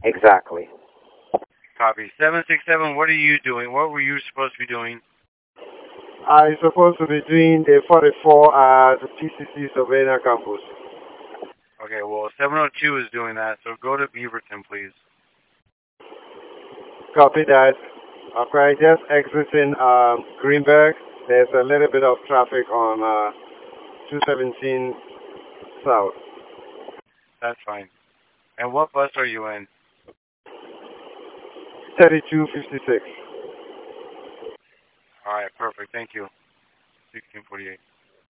Exactly. Copy. 767, what are you doing? What were you supposed to be doing? I'm supposed to be doing a 44 at PCC Savannah campus. Okay, well, 702 is doing that, so go to Beaverton, please. Copy that. Okay, just exiting Greenberg. There's a little bit of traffic on 217 South. That's fine. And what bus are you in? 3256. All right, perfect. Thank you. 1648.